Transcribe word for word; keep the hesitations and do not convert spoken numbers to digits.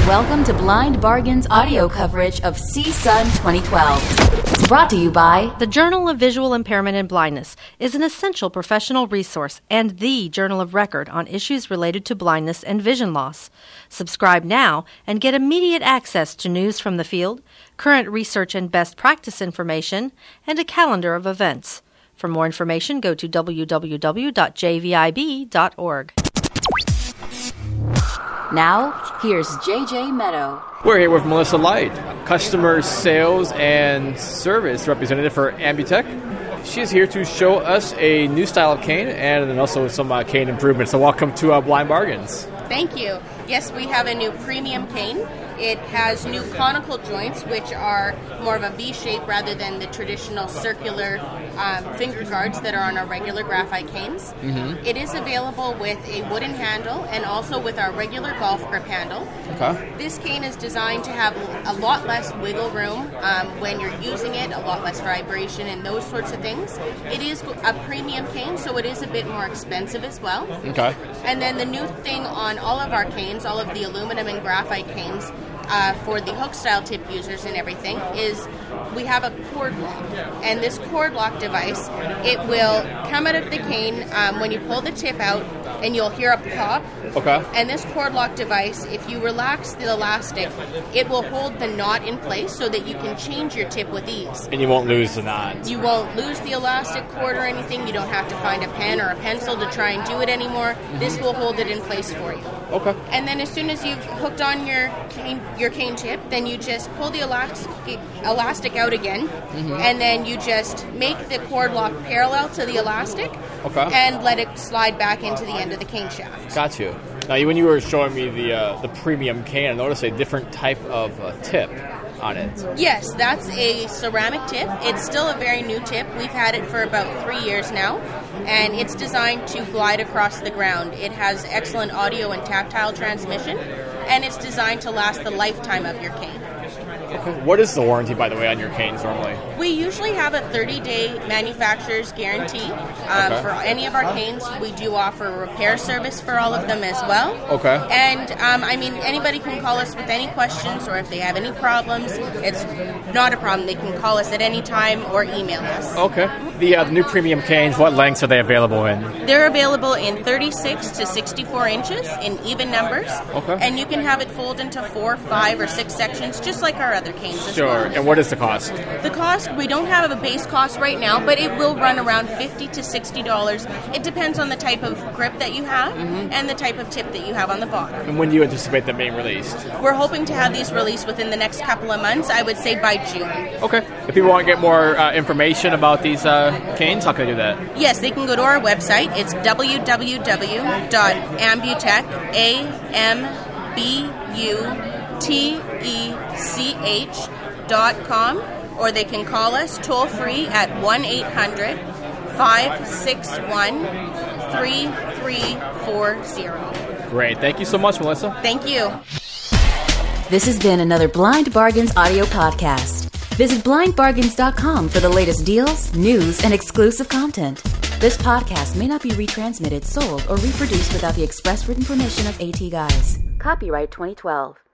Welcome to Blind Bargain's audio coverage of C S U N twenty twelve. Brought to you by the Journal of Visual Impairment and Blindness is an essential professional resource and the journal of record on issues related to blindness and vision loss. Subscribe now and get immediate access to news from the field, current research and best practice information, and a calendar of events. For more information, go to w w w dot j v i b dot org. Now, here's J J Meadow. We're here with Melissa Light, Customer Sales and Service Representative for Ambutech. She's here to show us a new style of cane and then also some uh, cane improvements. So welcome to uh, Blind Bargains. Thank you. Yes, we have a new premium cane. It has new conical joints, which are more of a V shape rather than the traditional circular um, finger guards that are on our regular graphite canes. Mm-hmm. It is available with a wooden handle and also with our regular golf grip handle. Okay. This cane is designed to have a lot less wiggle room um, when you're using it, a lot less vibration and those sorts of things. It is a premium cane, so it is a bit more expensive as well. Okay. And then the new thing on all of our canes, all of the aluminum and graphite canes, Uh, for the hook style tip users and everything, is we have a cord lock. And this cord lock device, it will come out of the cane um, when you pull the tip out, and you'll hear a pop. Okay. And this cord lock device, if you relax the elastic, it will hold the knot in place so that you can change your tip with ease. And you won't lose the knot. You won't lose the elastic cord or anything. You don't have to find a pen or a pencil to try and do it anymore. Mm-hmm. This will hold it in place for you. Okay. And then as soon as you've hooked on your cane, your cane tip, then you just pull the elastic, elastic out again, mm-hmm. and then you just make the cord lock parallel to the elastic, okay. and let it slide back into the end of the cane shaft. Got you. Now, when you were showing me the uh, the premium cane, I noticed a different type of uh, tip on it. Yes, that's a ceramic tip. It's still a very new tip. We've had it for about three years now, and it's designed to glide across the ground. It has excellent audio and tactile transmission, and it's designed to last the lifetime of your cane. Okay. What is the warranty, by the way, on your canes normally? We usually have a thirty-day manufacturer's guarantee. Um, okay. For any of our canes, we do offer a repair service for all of them as well. Okay. And, um, I mean, anybody can call us with any questions, or if they have any problems, it's not a problem. They can call us at any time or email us. Okay. The, uh, the new premium canes, what lengths are they available in? They're available in thirty-six to sixty-four inches in even numbers. Okay. And you can have it fold into four, five, or six sections, just like our other canes as sure. well. And what is the cost? The cost, we don't have a base cost right now, but it will run around fifty to sixty dollars. It depends on the type of grip that you have, mm-hmm. and the type of tip that you have on the bottom. And when do you anticipate them being released? We're hoping to have these released within the next couple of months. I would say by June. Okay. If people want to get more uh, information about these uh, canes, how can they do that? Yes, they can go to our website. It's w w w dot ambutech, A M B U T E C H dot com, or they can call us toll free at one eight hundred five six one three three four zero. Great. Thank you so much, Melissa. Thank you. This has been another Blind Bargains audio podcast. Visit blind bargains dot com for the latest deals, news, and exclusive content. This podcast may not be retransmitted, sold, or reproduced without the express written permission of AT Guys. Copyright twenty twelve.